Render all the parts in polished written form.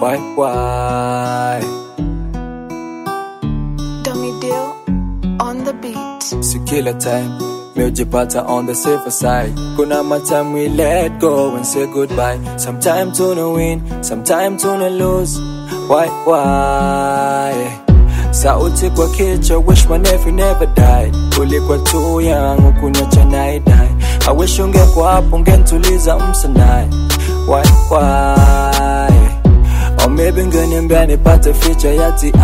Why? Dummy deal on the beat. Si kila time mejipata on the safer side. Kuna time we let go and say goodbye. Sometime to win, sometime to lose. Why? Sauti kwa kichwa, wish my nephew never died. Ulikuwa too young, ukuniacha na die. I wish ungekuwa hapo, ungenituliza msanai. Why? Or maybe ngeniambia nipate feature yati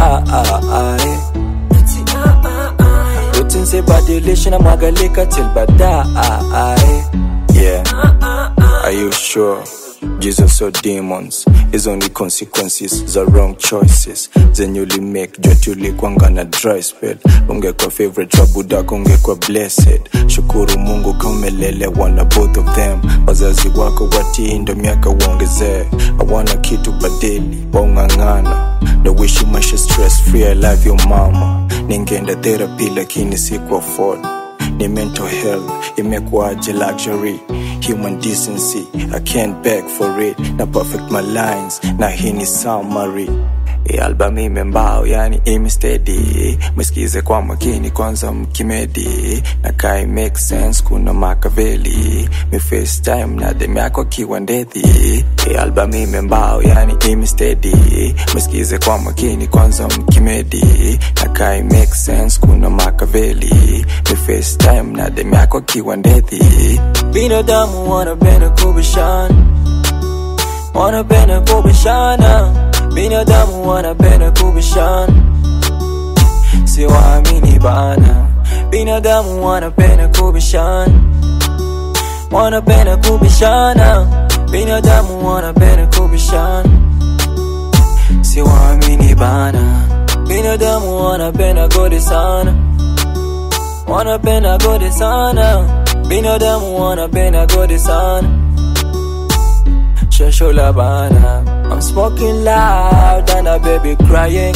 Routine sibadilisha na mwagalika till baadaye. Yeah. Are you sure? Jesus or demons is only consequences za wrong choices zenye uli make jot ulikuanga na dry spell. Ungekuwa favorite wa Buddha, ungekuwa blessed. Shukuru Mungu kaumelele wana both of them. Wazazi wako watii ndo miaka uongezee. Hawana kitu badili waungangana. No wish maisha stress free, I love your mama. Ningeenda therapy lakini siku afford. Ni mental health imekuwaje luxury. Human decency, I can't beg for it. Na perfect my lines, na hii ni summary. Album imembao, yani imi steady. Msikize kwa makini kwanza mkimedi. Na kai make sense kuna Machiavelli. Mi FaceTime na dem yako kiwa ndeti. Album imembao, yani imi steady. Msikize kwa makini kwanza mkimedi. Na kai make sense kuna Machiavelli. Mi FaceTime na dem yako kiwa ndeti. Binadamu wanapenda kubishana, wanapenda kubishana. Binadamu wanapenda kubishana, siwaamini bana. Binadamu wanapenda kubishana, wanapenda kubishana. Binadamu wanapenda kubishana, siwaamini bana. Binadamu wanapenda godi sana, wanapenda godi sana. Binadamu wanapenda godi sana. Shashola bana, I'm smoking loud and a baby crying.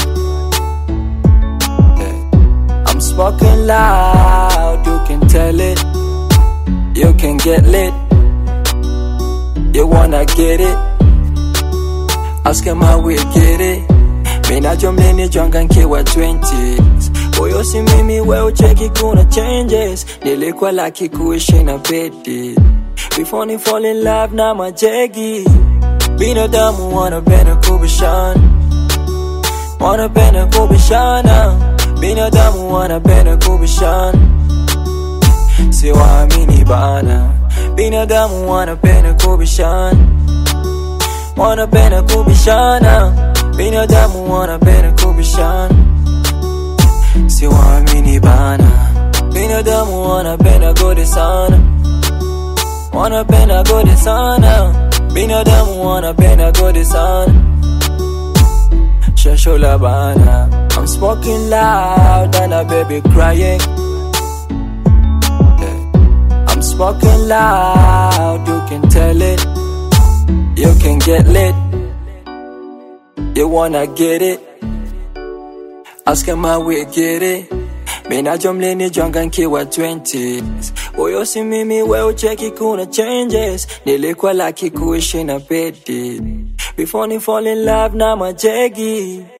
Yeah. I'm smoking loud, you can tell it. You can get lit. You wanna get it? Ask him how we get it. Mina jomleni jonga nkiwa 20s. Oyo si mimi we ucheki kuna changes. Nilikuwa laki kuishi na bedi. Before ni fall in love na majegi. Binadamu wanapenda kubishana, wanapenda kubishana. Binadamu wanapenda kubishana, siwaamini bana. Binadamu wanapenda kubishana, wanapenda kubishana. Binadamu wanapenda kubishana, siwaamini bana. Binadamu wanapenda godi sana, wanapenda godi sana. Binadamu wanapenda godi sana. Shashola bana, I'm smoking loud and a baby crying. Yeah. I'm smoking loud, you can tell it. You can get lit. You wanna get it? Ask him how we get it. Mina jomleni jonga nkiwa 20s. Oyo si mimi we ucheki kuna changes. Nilikuwa laki kuishi na bedi. Before ni fall in love na majegi.